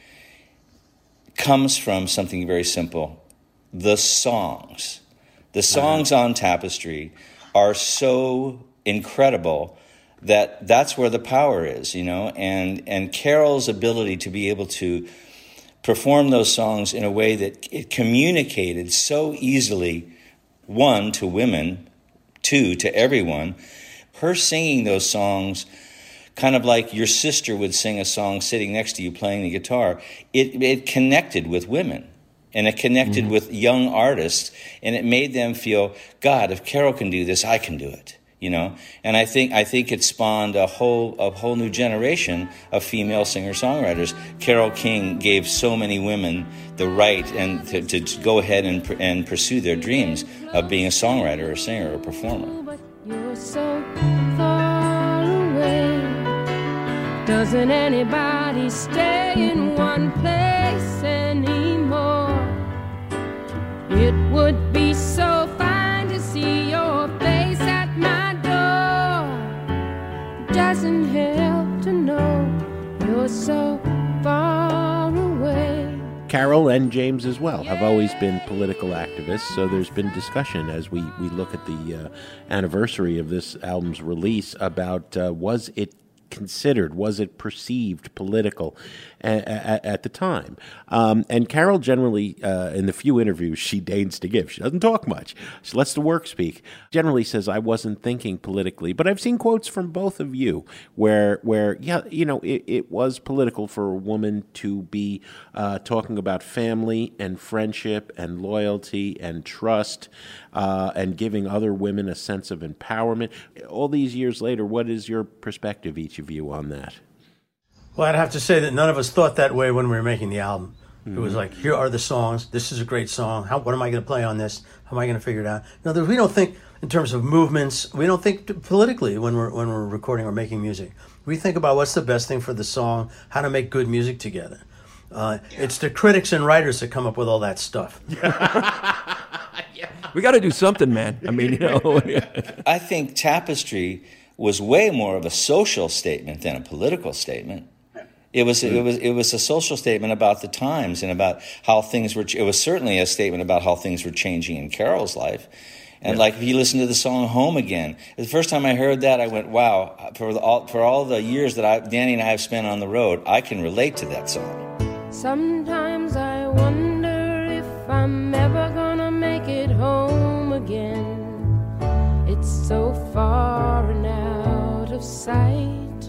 comes from something very simple. The songs. The songs on Tapestry are so incredible that that's where the power is, you know, and, and Carole's ability to be able to perform those songs in a way that it communicated so easily, one, to women, two, to everyone. Her singing those songs kind of like your sister would sing a song sitting next to you playing the guitar, it, it connected with women. And it connected mm-hmm. with young artists, and it made them feel, God, if Carole can do this, I can do it. You know, and I think I think it spawned a whole a whole new generation of female singer-songwriters. Carole King gave so many women the right and to, to, to go ahead and and pursue their dreams of being a songwriter, or singer, or performer. But you're so far away. Doesn't anybody stay in one place anymore? It would be so fine to see your face at my door. Doesn't help to know you're so far away. Carole and James as well have always been political activists, so there's been discussion as we, we look at the uh, anniversary of this album's release about uh, was it considered, was it perceived political at, at, at the time? Um, and Carole generally, uh, in the few interviews she deigns to give, she doesn't talk much. She lets the work speak. Generally says, I wasn't thinking politically. But I've seen quotes from both of you where, where yeah, you know, it, it was political for a woman to be uh, talking about family and friendship and loyalty and trust uh, and giving other women a sense of empowerment. All these years later, what is your perspective, each of you, on that? Well, I'd have to say that none of us thought that way when we were making the album. Mm-hmm. It was like, here are the songs. This is a great song. How? What am I going to play on this? How am I going to figure it out? In other words, we don't think in terms of movements. We don't think politically when we're when we're recording or making music. We think about what's the best thing for the song, how to make good music together. Uh, yeah. It's the critics and writers that come up with all that stuff. Yeah. We got to do something, man. I mean, you know. I think Tapestry was way more of a social statement than a political statement. It was it was it was a social statement about the times and about how things were. It was certainly a statement about how things were changing in Carole's life, And Yeah. like if you listen to the song "Home Again," the first time I heard that, I went, "Wow!" For the, all for all the years that I, Danny and I have spent on the road, I can relate to that song. Sometimes I wonder if I'm ever gonna make it home again. It's so far and out of sight.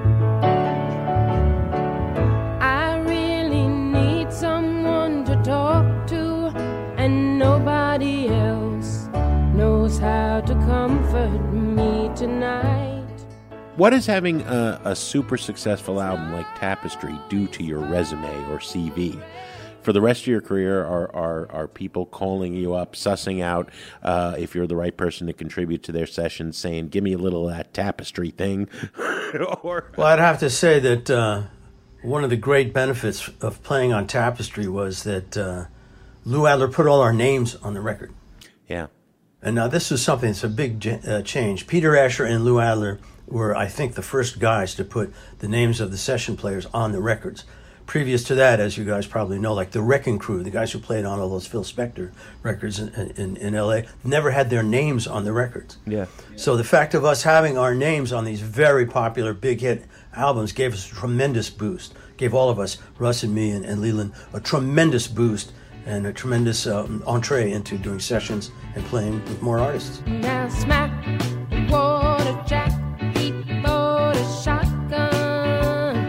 I really need someone to talk to, and nobody else knows how to comfort me tonight. What does having a, a super successful album like Tapestry do to your resume or C V? For the rest of your career, are are, are people calling you up, sussing out uh, if you're the right person to contribute to their sessions, saying, give me a little of that Tapestry thing? or Well, I'd have to say that uh, one of the great benefits of playing on Tapestry was that uh, Lou Adler put all our names on the record. Yeah. And now this is something that's a big j- uh, change. Peter Asher and Lou Adler were, I think, the first guys to put the names of the session players on the records. Previous to that, as you guys probably know, like the Wrecking Crew, the guys who played on all those Phil Spector records in, in, in L A, never had their names on the records. Yeah. So the fact of us having our names on these very popular big hit albums gave us a tremendous boost. Gave all of us, Russ and me and, and Leland, a tremendous boost and a tremendous um, entree into doing sessions and playing with more artists. Now smack, water jack, he bought a shotgun.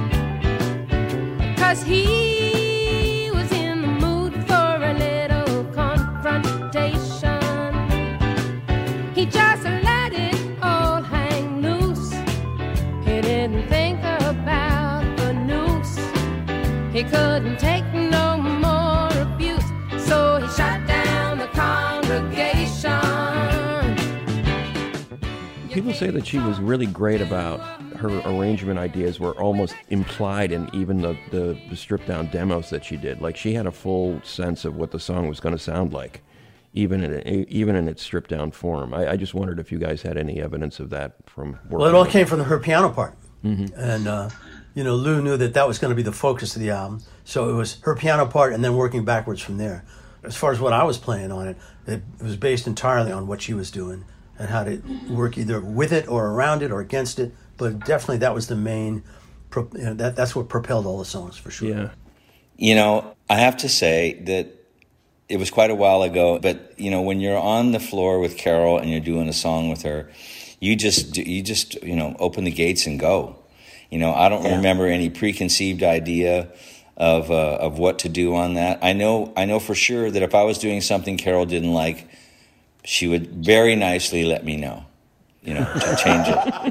Cause he was in the mood for a little confrontation. He just let it all hang loose. He didn't think about the noose. He couldn't take no more abuse, so he shot down the congregation. People say that she was really great about her arrangement ideas were almost implied in even the, the, the stripped down demos that she did. Like she had a full sense of what the song was going to sound like, even in even in its stripped down form. I, I just wondered if you guys had any evidence of that from working. Well, it all with came from her piano part. Mhm. And, uh, you know, Lou knew that that was going to be the focus of the album. So it was her piano part and then working backwards from there. As far as what I was playing on it, it was based entirely on what she was doing and how to work either with it or around it or against it. But definitely that was the main, pro- you know, that, that's what propelled all the songs for sure. Yeah. You know, I have to say that it was quite a while ago, but, you know, when you're on the floor with Carol and you're doing a song with her, you just, you just, you know, open the gates and go. You know, I don't Yeah. remember any preconceived idea of uh, of what to do on that. I know I know for sure that if I was doing something Carol didn't like, she would very nicely let me know, you know, to change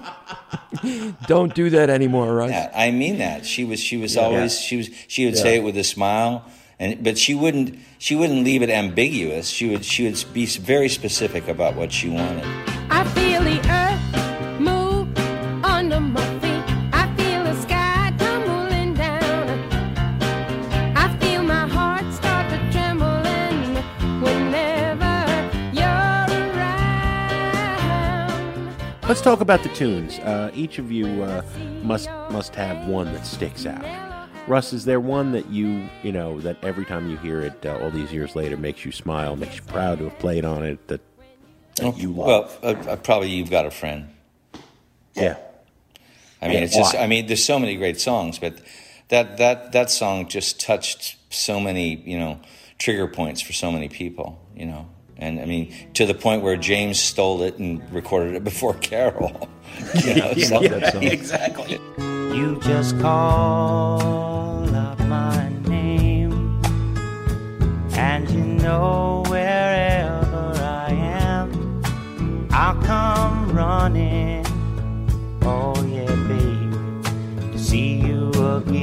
it. Don't do that anymore, Russ. Yeah, I mean that. She was she was Yeah. always she was she would Yeah. say it with a smile, and but she wouldn't she wouldn't leave it ambiguous. She would she would be very specific about what she wanted. I feel the earth move under my feet. I feel the sky tumbling down. I feel my heart start to trembling whenever you're around. Let's talk about the tunes. Uh, each of you uh, must must have one that sticks out. Russ, is there one that you, you know, that every time you hear it uh, all these years later makes you smile, makes you proud to have played on it, that, that Oh, you love? well, uh, uh, probably You've Got a Friend. Yeah. I mean, Yeah, it's just. why? I mean, there's so many great songs, but that that that song just touched so many, you know, trigger points for so many people, you know. And I mean, to the point where James stole it and recorded it before Carol. You know, Yeah, so- love that song. Exactly. You just call out my name, and you know wherever I am, I'll come running. Oh yeah, baby, to see you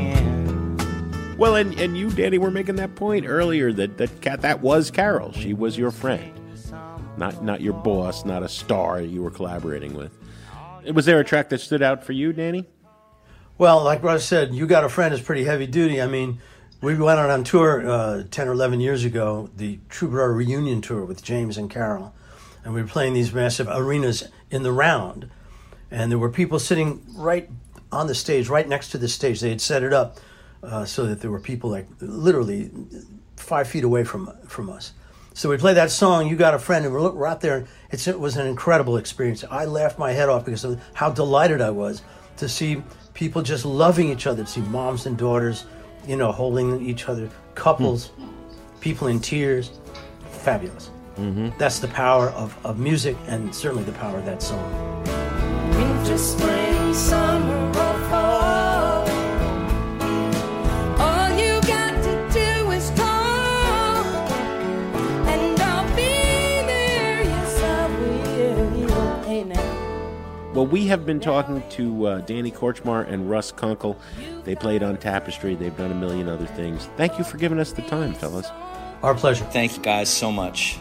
again. Well, and, and you, Danny, were making that point earlier that that cat that was Carol. She was your friend, not not your boss, not a star you were collaborating with. Was there a track that stood out for you, Danny? Well, like Russ said, You Got a Friend is pretty heavy duty. I mean, we went out on tour uh, ten or eleven years ago, the Troubadour reunion tour with James and Carol. And we were playing these massive arenas in the round. And there were people sitting right on the stage, right next to the stage. They had set it up uh, so that there were people like literally five feet away from from us. So we played that song, You Got a Friend, and we're, we're out there. It's, it was an incredible experience. I laughed my head off because of how delighted I was to see people just loving each other, to see moms and daughters, you know, holding each other, couples, hmm. people in tears. Fabulous. Mm-hmm. That's the power of, of music and certainly the power of that song. Winter, spring, summer, or fall, all you got to do is call, and I'll be there, yes I will. Hey now. Well, we have been talking to uh, Danny Kortchmar and Russ Kunkel. They played on Tapestry. They've done a million other things. Thank you for giving us the time, fellas. Our pleasure. Thank you guys so much.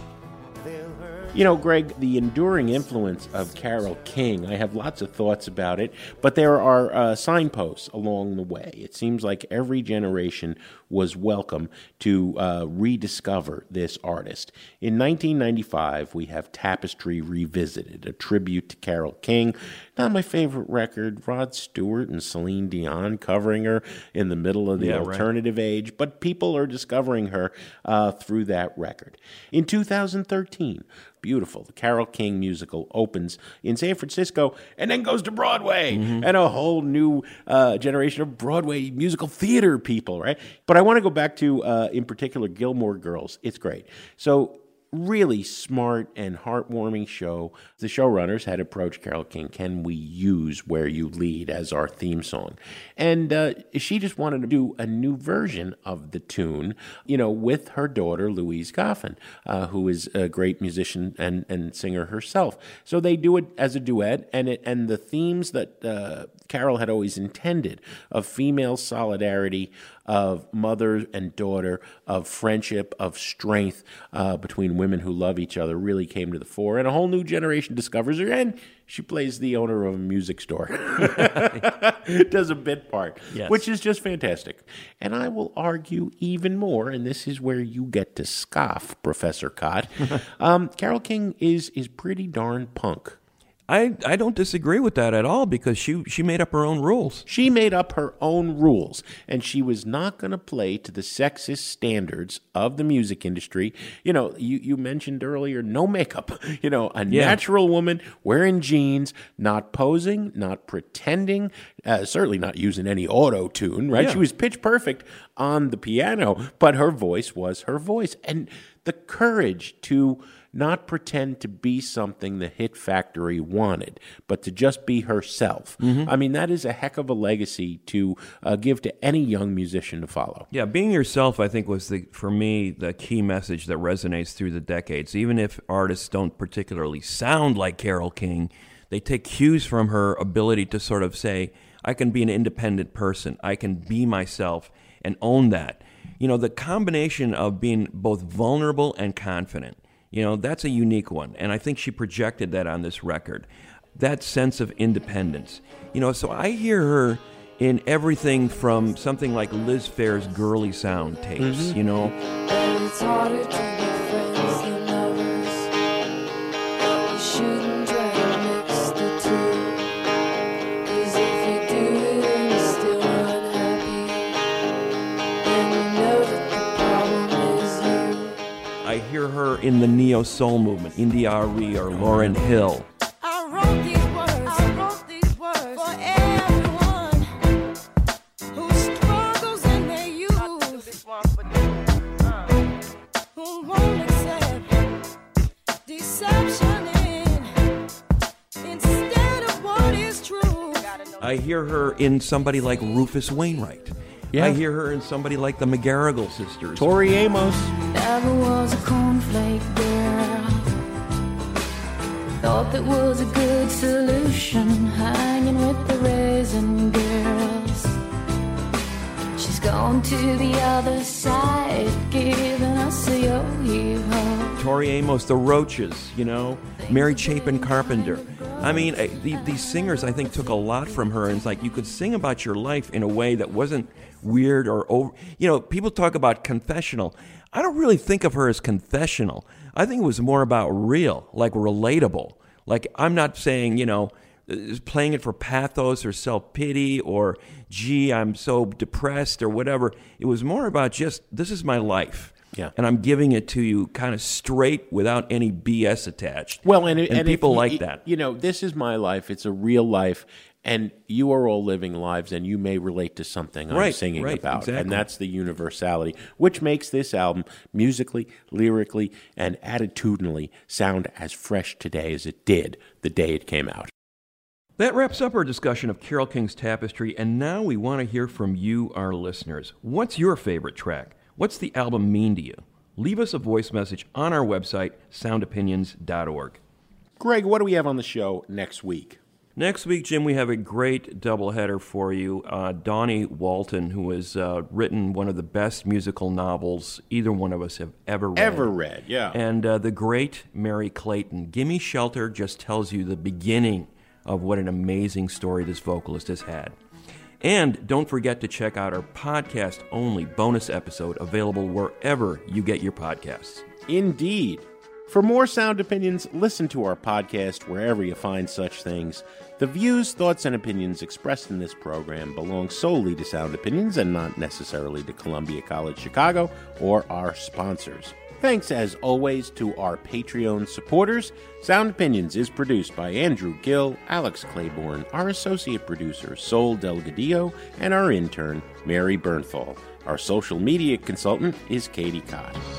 You know, Greg, the enduring influence of Carole King, I have lots of thoughts about it, but there are uh, signposts along the way. It seems like every generation was welcome to uh, rediscover this artist. In nineteen ninety-five, we have Tapestry Revisited, a tribute to Carole King. Not my favorite record, Rod Stewart and Celine Dion covering her in the middle of the yeah, alternative right. age, but people are discovering her uh, through that record. In two thousand thirteen, beautiful, the Carole King musical opens in San Francisco and then goes to Broadway, mm-hmm. and a whole new uh, generation of Broadway musical theater people, right? But I want to go back to, uh, in particular, Gilmore Girls. It's great. So really smart and heartwarming show. The showrunners had approached Carole King, can we use Where You Lead as our theme song? And uh, she just wanted to do a new version of the tune, you know, with her daughter, Louise Goffin, uh, who is a great musician and, and singer herself. So they do it as a duet, and it, and the themes that uh, Carole had always intended of female solidarity, of mother and daughter, of friendship, of strength uh, between women who love each other really came to the fore. And a whole new generation discovers her, and she plays the owner of a music store. Does a bit part, yes. Which is just fantastic. And I will argue even more, and this is where you get to scoff, Professor Cott. um, Carole King is is pretty darn punk. I, I don't disagree with that at all because she she made up her own rules. She made up her own rules, and she was not going to play to the sexist standards of the music industry. You know, you, you mentioned earlier, no makeup. You know, a yeah. natural woman wearing jeans, not posing, not pretending, uh, certainly not using any auto-tune, right? Yeah. She was pitch perfect on the piano, but her voice was her voice. And the courage to not pretend to be something the Hit Factory wanted, but to just be herself. Mm-hmm. I mean, that is a heck of a legacy to uh, give to any young musician to follow. Yeah, being yourself, I think, was, the for me, the key message that resonates through the decades. Even if artists don't particularly sound like Carole King, they take cues from her ability to sort of say, I can be an independent person. I can be myself and own that. You know, the combination of being both vulnerable and confident, you know, that's a unique one. And I think she projected that on this record. That sense of independence. You know, so I hear her in everything from something like Liz Phair's Girly Sound tapes, mm-hmm. you know. And it's harder to be friends than lovers. You shouldn't try to mix the two. 'Cause if you do it and you're still unhappy, then you know that the problem is you. I hear her in the neo-soul movement, India Arie or Lauryn Hill. I wrote these words, I wrote these words for everyone who struggles in their youth, who won't accept deception in, instead of what is true. I hear her in somebody like Rufus Wainwright. Yeah. I hear her in somebody like the McGarrigle sisters. Tori Amos. Never was a cornflake girl. Thought that was a good solution, hanging with the raisin girls. She's gone to the other side, giving us a yo-yo. Tori Amos, the Roaches, you know, Mary Chapin Carpenter. I mean, I, the, these singers, I think, took a lot from her, and it's like you could sing about your life in a way that wasn't weird or over. You know, people talk about confessional. I don't really think of her as confessional. I think it was more about real, like relatable. Like, I'm not saying, you know, playing it for pathos or self-pity or, gee, I'm so depressed or whatever. It was more about just, this is my life. Yeah. And I'm giving it to you kind of straight without any B S attached. Well, and, and, and people if, like that. You know, this is my life. It's a real life. And you are all living lives, and you may relate to something I'm Right, singing right, about. exactly. And that's the universality, which makes this album musically, lyrically, and attitudinally sound as fresh today as it did the day it came out. That wraps up our discussion of Carole King's Tapestry, and now we want to hear from you, our listeners. What's your favorite track? What's the album mean to you? Leave us a voice message on our website, sound opinions dot org. Greg, what do we have on the show next week? Next week, Jim, we have a great doubleheader for you. Uh, Donnie Walton, who has uh, written one of the best musical novels either one of us have ever read. Ever read, yeah. And uh, the great Mary Clayton. Gimme Shelter just tells you the beginning of what an amazing story this vocalist has had. And don't forget to check out our podcast-only bonus episode available wherever you get your podcasts. Indeed. For more Sound Opinions, listen to our podcast wherever you find such things. The views, thoughts, and opinions expressed in this program belong solely to Sound Opinions and not necessarily to Columbia College Chicago or our sponsors. Thanks, as always, to our Patreon supporters. Sound Opinions is produced by Andrew Gill, Alex Claiborne, our associate producer, Sol Delgadillo, and our intern, Mary Bernthal. Our social media consultant is Katie Cott.